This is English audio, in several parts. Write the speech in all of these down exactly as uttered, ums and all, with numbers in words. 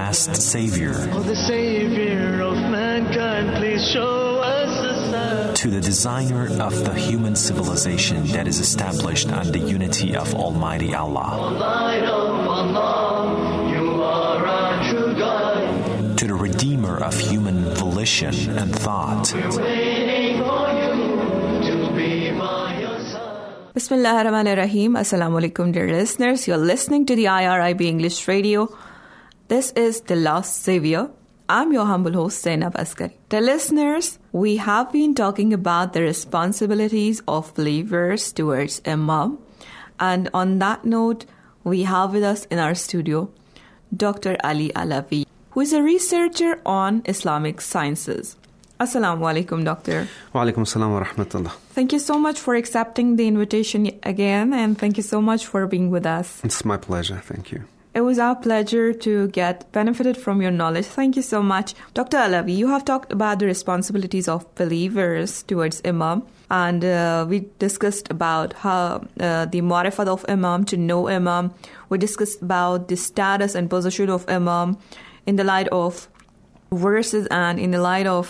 last Savior. Oh, the Savior of mankind, please show us a sign. To the designer of the human civilization that is established on the unity of Almighty Allah. O light of Allah, you are our true guide. To the redeemer of human volition and thought. We're waiting for you to be by your side. Bismillah ar-Rahman ar-Rahim. Assalamu alaikum, dear listeners. You're listening to the I R I B English Radio. This is The Last Savior. I'm your humble host, Zainab Askari. Dear listeners, we have been talking about the responsibilities of believers towards Imam. And on that note, we have with us in our studio Doctor Ali Alavi, who is a researcher on Islamic sciences. Assalamu alaikum, Doctor. Wa alaikum assalam wa rahmatullah. Thank you so much for accepting the invitation again, and thank you so much for being with us. It's my pleasure. Thank you. It was our pleasure to get benefited from your knowledge. Thank you so much. Doctor Alavi, you have talked about the responsibilities of believers towards Imam, and uh, we discussed about how uh, the marifat of Imam, to know Imam. We discussed about the status and position of Imam in the light of verses and in the light of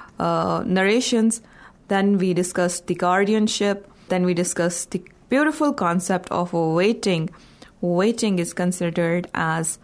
uh, narrations. Then we discussed the guardianship. Then we discussed the beautiful concept of waiting. Waiting is considered as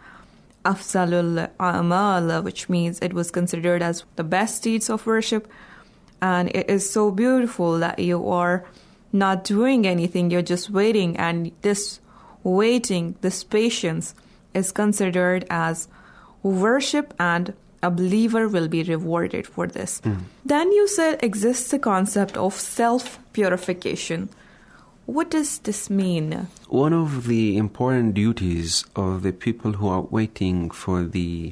afzalul amal, which means it was considered as the best deeds of worship. And it is so beautiful that you are not doing anything, you're just waiting. And this waiting, this patience is considered as worship, and a believer will be rewarded for this. Mm. Then you said exists the concept of self-purification. What does this mean? One of the important duties of the people who are waiting for the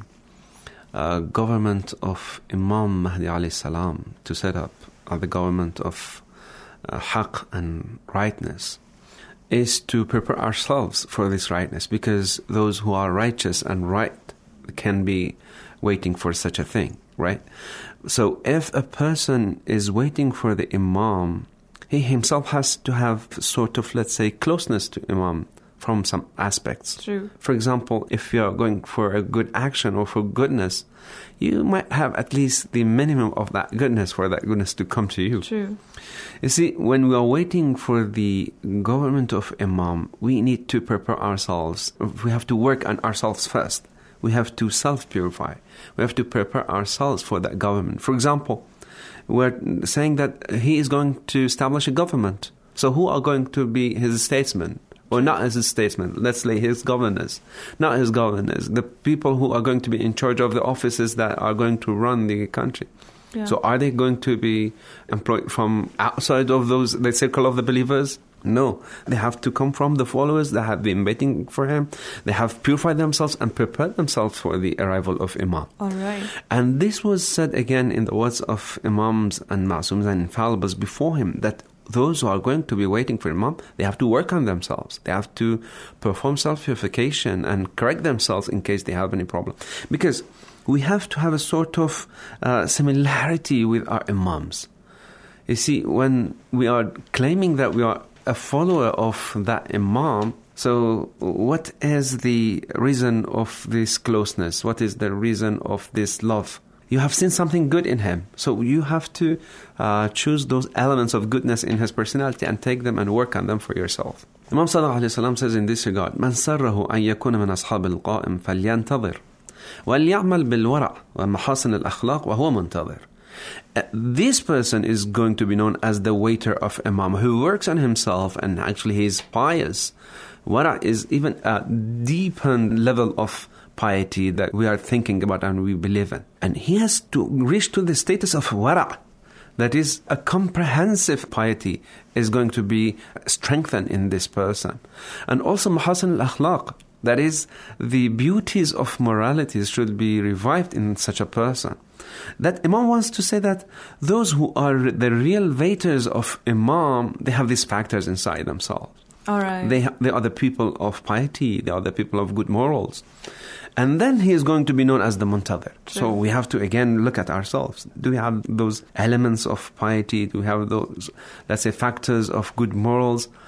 uh, government of Imam Mahdi alayhi salam to set up, uh, the government of uh, haqq and rightness, is to prepare ourselves for this rightness, because those who are righteous and right can be waiting for such a thing, right? So if a person is waiting for the Imam, he himself has to have sort of, let's say, closeness to Imam from some aspects. True. For example, if you're going for a good action or for goodness, you might have at least the minimum of that goodness for that goodness to come to you. True. You see, when we are waiting for the government of Imam, we need to prepare ourselves. We have to work on ourselves first. We have to self-purify. We have to prepare ourselves for that government. For example, we're saying that he is going to establish a government. So who are going to be his statesmen? Or not his statesmen, let's say his governors. Not his governors, the people who are going to be in charge of the offices that are going to run the country. Yeah. So are they going to be employed from outside of those, the circle of the believers? No, they have to come from the followers that have been waiting for him. They have purified themselves and prepared themselves for the arrival of Imam. All right. And this was said again in the words of Imams and Ma'sums and Infallibles before him, that those who are going to be waiting for Imam, they have to work on themselves. They have to perform self-purification and correct themselves in case they have any problem. Because we have to have a sort of uh, similarity with our Imams. You see, when we are claiming that we are a follower of that Imam, so what is the reason of this closeness? What is the reason of this love? You have seen something good in him, so you have to uh, choose those elements of goodness in his personality and take them and work on them for yourself. Imam Sallallahu Alaihi Wasallam says in this regard, من سره أن يكون من أصحاب القائم فلينتظر وليعمل بالورع ومحاسن الأخلاق وهو منتظر. Uh, this person is going to be known as the waiter of Imam, who works on himself and actually he is pious. Wara is even a deepened level of piety that we are thinking about and we believe in. And he has to reach to the status of wara. That is, a comprehensive piety is going to be strengthened in this person. And also mahasin al-akhlaq. That is, the beauties of moralities should be revived in such a person. That Imam wants to say that those who are the real waiters of Imam, they have these factors inside themselves. All right. They, ha- they are the people of piety, they are the people of good morals. And then he is going to be known as the Muntadhir. So we have to again look at ourselves. Do we have those elements of piety? Do we have those, let's say, factors of good morals?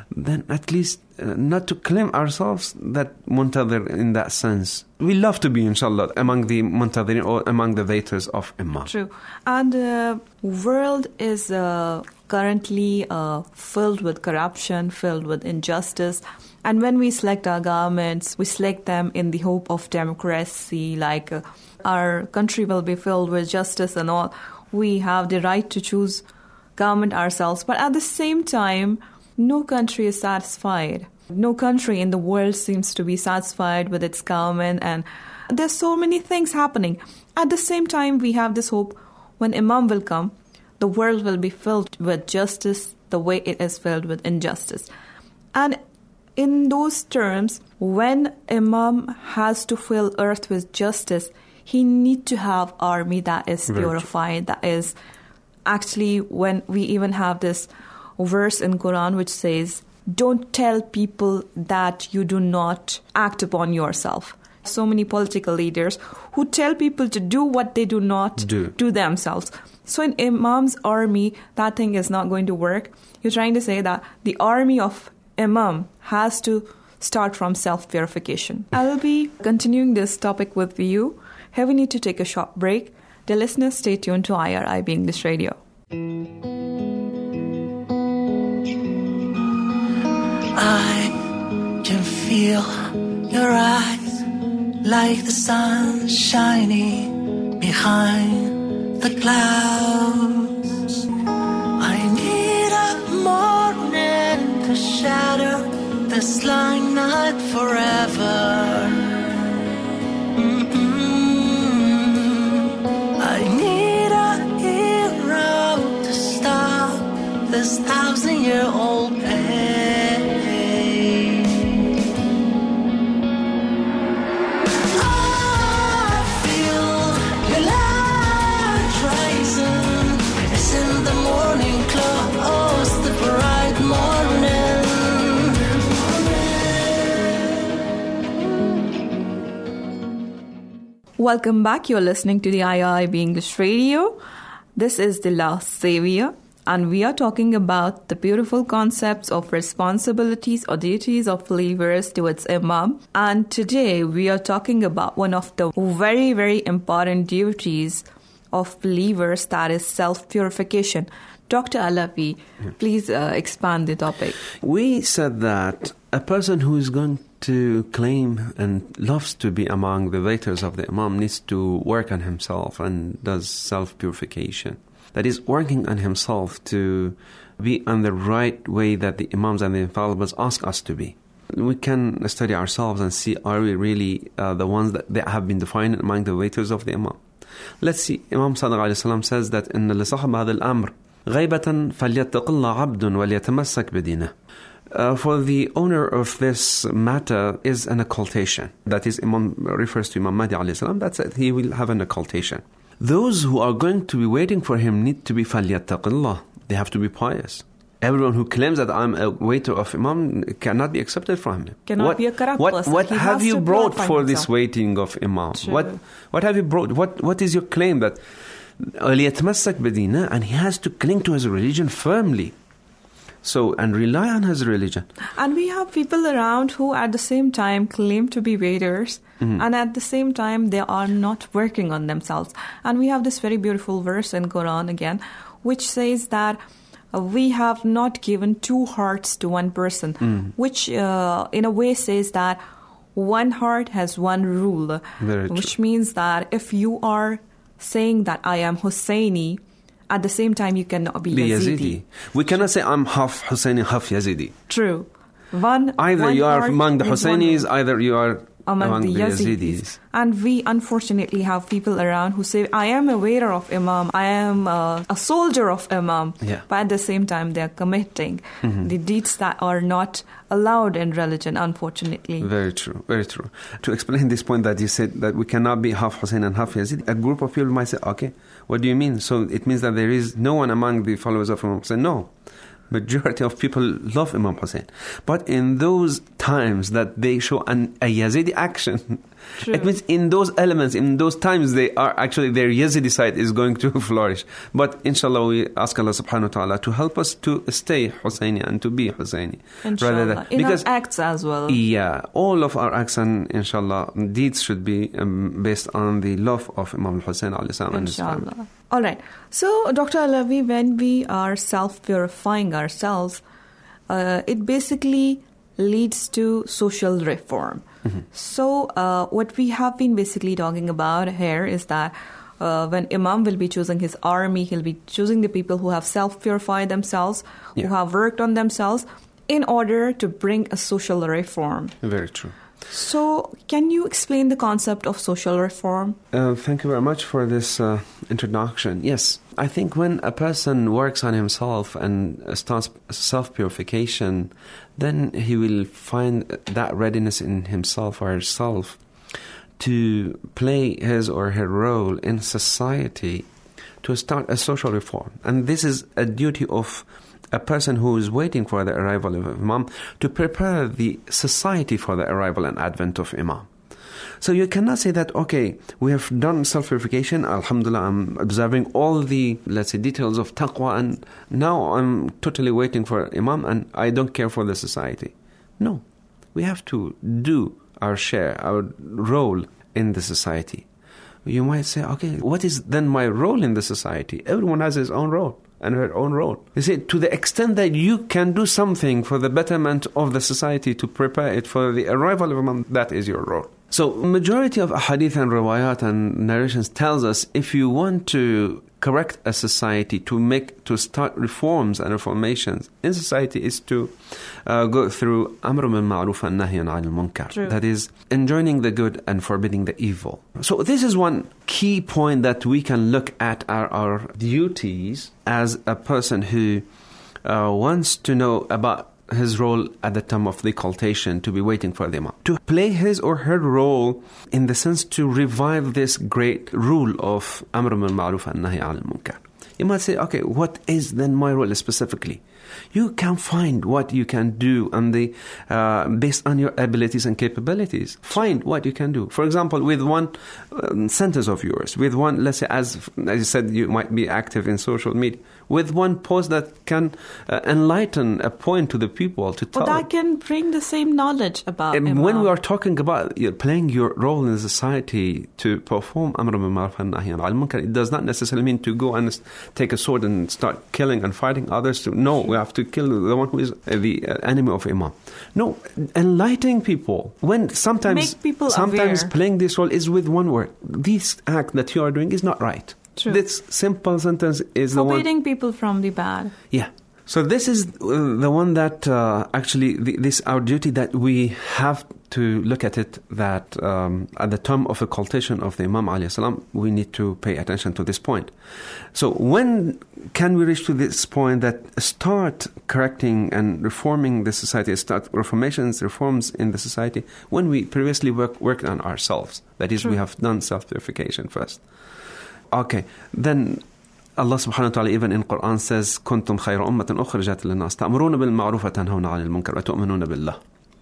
then at least uh, not to claim ourselves that muntadir in that sense. We love to be, inshallah, among the muntadirin or among the waiters of Imam. True. And the uh, world is uh, currently uh, filled with corruption, filled with injustice. And when we select our governments, we select them in the hope of democracy, like uh, our country will be filled with justice and all. We have the right to choose government ourselves. But at the same time, no country is satisfied. No country in the world seems to be satisfied with its government. And there's so many things happening. At the same time, we have this hope when Imam will come, the world will be filled with justice the way it is filled with injustice. And in those terms, when Imam has to fill earth with justice, he needs to have army that is purified, that is actually when we even have this verse in Quran which says, don't tell people that you do not act upon yourself. So many political leaders who tell people to do what they do not do, do themselves. So in Imam's army, that thing is not going to work. You're trying to say that the army of Imam has to start from self-purification. I will be continuing this topic with you. Here we need to take a short break. Dear listeners, stay tuned to I R I B English Radio. I can feel your eyes like the sun shining behind the clouds. I need a morning to shatter this lying night forever. Mm-mm. I need a hero to stop this thousand-year-old pain. Welcome back. You're listening to the I R I B English Radio. This is The Last Savior, and we are talking about the beautiful concepts of responsibilities or duties of believers towards Imam. And today we are talking about one of the very, very important duties of believers, that is self-purification. Doctor Alavi, yeah. please uh, expand the topic. We said that a person who is going to claim and loves to be among the waiters of the Imam needs to work on himself and does self-purification. That is, working on himself to be on the right way that the Imams and the Infallibles ask us to be. We can study ourselves and see, are we really uh, the ones that, that have been defined among the waiters of the Imam? Let's see. Imam Sadiq alayhi salam says that إن لصاحب هذا الأمر غيبة فليتق الله عبد وليتمسك بدينه. Uh, for the owner of this matter is an occultation. That is, Imam refers to Imam Mahdi alayhi salam. That's it. He will have an occultation. Those who are going to be waiting for him need to be فَلْيَتَّقِ اللَّهِ. They have to be pious. Everyone who claims that I'm a waiter of Imam cannot be accepted from him. Cannot what, be a corrupt what, person. What he have you brought for himself. this waiting of Imam? True. What What have you brought? What What is your claim that لِيَتْمَسَّكْ بِدِينَهُ, and he has to cling to his religion firmly. So, and rely on his religion. And we have people around who at the same time claim to be waiters, mm-hmm. and at the same time they are not working on themselves. And we have this very beautiful verse in Quran again, which says that uh, we have not given two hearts to one person, mm. which uh, in a way says that one heart has one rule, Very which true. means that if you are saying that I am Husseini, at the same time, you cannot be Yazidi. Yazidi. We cannot say I'm half Husseini, half Yazidi. True. One, either one you are heart among the with Husseinis, one either you are among, among the, the Yazidis. Yazidis. And we unfortunately have people around who say, I am a waiter of Imam, I am uh, a soldier of Imam. Yeah. But at the same time, they are committing mm-hmm. the deeds that are not allowed in religion, unfortunately. Very true, very true. To explain this point that you said that we cannot be half Hussein and half Yazid, a group of people might say, okay, what do you mean? So it means that there is no one among the followers of Imam Hussein? No. Majority of people love Imam Hussein. But in those times that they show an, a Yazidi action, True. It means in those elements, in those times, they are actually, their Yazidi side is going to flourish. But inshallah, we ask Allah subhanahu wa ta'ala to help us to stay Husayni and to be Husayni. Inshallah. Than, in because, our acts as well. Yeah, all of our acts and inshallah, deeds should be um, based on the love of Imam al-Hussein alayhi salam and his family. Inshallah. All right. So, Doctor Alavi, when we are self-purifying ourselves, uh, it basically leads to social reform. Mm-hmm. So, uh, what we have been basically talking about here is that uh, when Imam will be choosing his army, he'll be choosing the people who have self-purified themselves, yeah. who have worked on themselves, in order to bring a social reform. Very true. So, can you explain the concept of social reform? Uh, thank you very much for this uh, introduction. Yes, I think when a person works on himself and starts self-purification, then he will find that readiness in himself or herself to play his or her role in society to start a social reform. And this is a duty of a person who is waiting for the arrival of Imam to prepare the society for the arrival and advent of Imam. So you cannot say that, okay, we have done self-purification, alhamdulillah, I'm observing all the, let's say, details of taqwa, and now I'm totally waiting for Imam and I don't care for the society. No, we have to do our share, our role in the society. You might say, okay, what is then my role in the society? Everyone has his own role and her own role. You see, to the extent that you can do something for the betterment of the society to prepare it for the arrival of Imam, that is your role. So, majority of ahadith and riwayat and narrations tells us if you want to correct a society, to make, to start reforms and reformations in society, is to uh, go through amr bil ma'ruf and nahy anil munkar. That is, enjoining the good and forbidding the evil. So this is one key point that we can look at our, our duties as a person who uh, wants to know about his role at the time of the cultation, to be waiting for the Imam. To play his or her role in the sense to revive this great rule of Amr bil Ma'ruf and Nahy anil Munkar. You might say, okay, what is then my role specifically? You can find what you can do on the, uh, based on your abilities and capabilities. Find what you can do. For example, with one um, sentence of yours, with one, let's say, as, as you said, you might be active in social media, with one post that can uh, enlighten a point to the people to tell. But that can bring the same knowledge about and Imam. When we are talking about you know, playing your role in society to perform Amr bil Ma'ruf and Nahy anil Munkar, it does not necessarily mean to go and take a sword and start killing and fighting others. To, no, we have to kill the one who is the enemy of Imam. No, enlightening people. When sometimes, Make people sometimes aware. Playing this role is with one word. This act that you are doing is not right. True. This simple sentence is the one. Forbidding people from the bad. Yeah. So this is uh, the one that uh, actually, the, this our duty that we have to look at it, that um, at the time of the cultivation of the Imam alayhi salam, we need to pay attention to this point. So when can we reach to this point that start correcting and reforming the society, start reformations, reforms in the society, when we previously work, worked on ourselves? That is, True. we have done self-purification first. Okay, then Allah subhanahu wa ta'ala even in Quran says, كنتم خير أمة أخرجت للناس تأمرون بالمعروف وتنهون عن المنكر وتؤمنون بالله.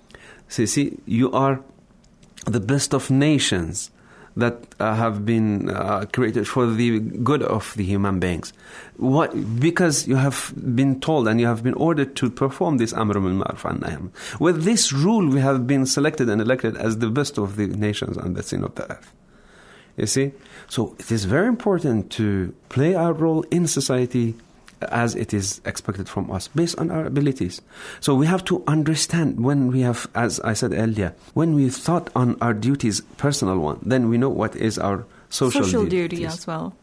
So see, you are the best of nations that uh, have been uh, created for the good of the human beings. What? Because you have been told and you have been ordered to perform this Amr bil Ma'ruf and Nahy. With this rule, we have been selected and elected as the best of the nations on the scene of the earth. You see? So it is very important to play our role in society as it is expected from us, based on our abilities. So we have to understand when we have, as I said earlier, when we thought on our duties, personal one, then we know what is our social, social duties. duty as well.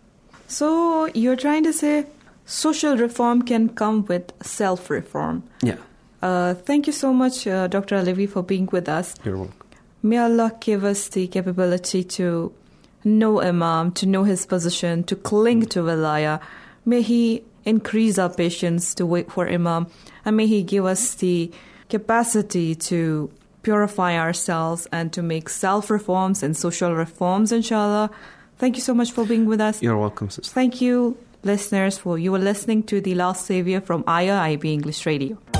So you're trying to say social reform can come with self-reform. Yeah. Uh, thank you so much, uh, Doctor Alavi, for being with us. You're welcome. May Allah give us the capability to know Imam, to know his position, to cling to Wilaya. May He increase our patience to wait for Imam, and may He give us the capacity to purify ourselves and to make self-reforms and social reforms, inshallah. Thank you so much for being with us. You're welcome, sister. Thank you, listeners, for you were listening to The Last Savior from I R I B English Radio.